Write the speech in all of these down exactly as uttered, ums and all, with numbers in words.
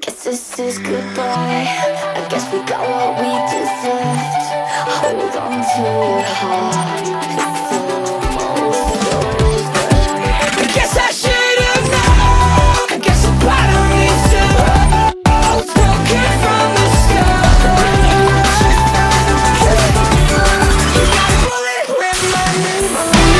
Guess this is goodbye. I guess we got what we deserved. Hold on to your heart. It's almost over. I guess I should have known. I guess the bottom is too I was broken from the start. You got a bullet with my name on it.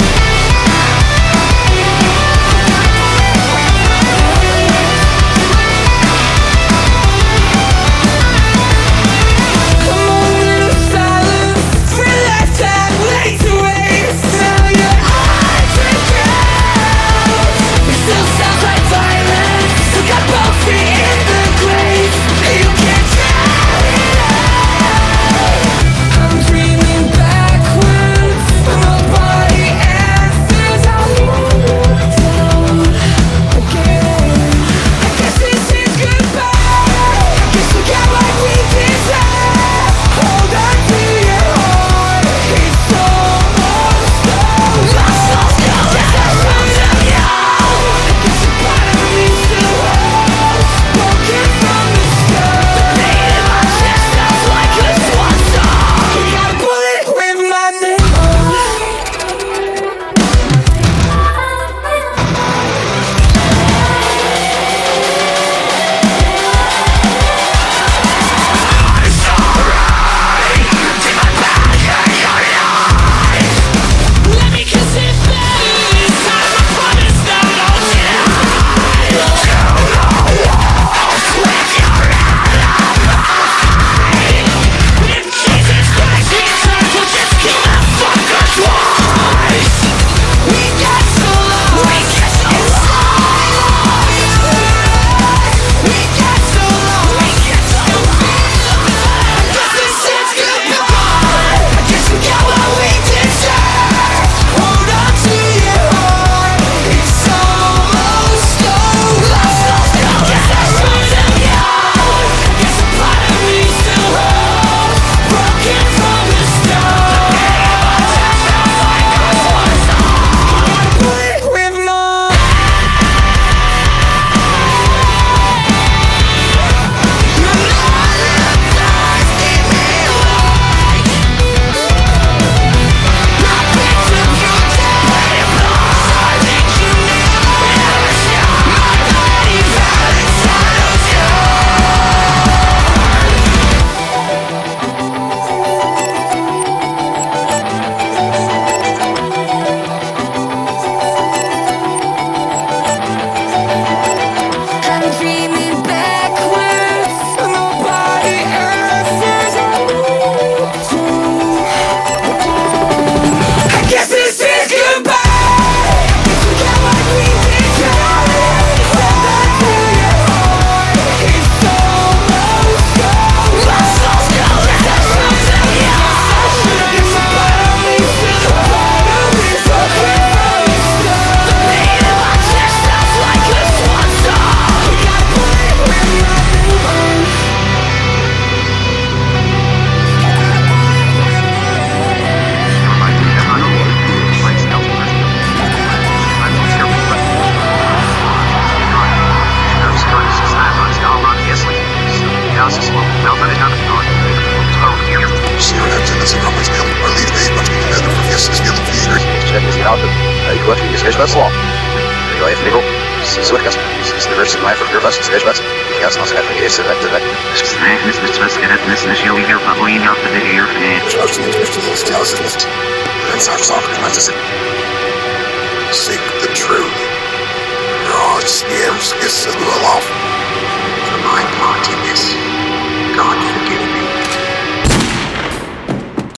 Svetlov. Joje Fligo, Svorkas, Stiversen meg for Kurvas, Svesvats, jeg snakker her for Grise, vet du det. Strengnes med Sveskeretnes Nesjeliger Pagoin of the Year Fan. Schwarzen Christians Theosophists, and such sovereign seek the truth. God scams gets to the law.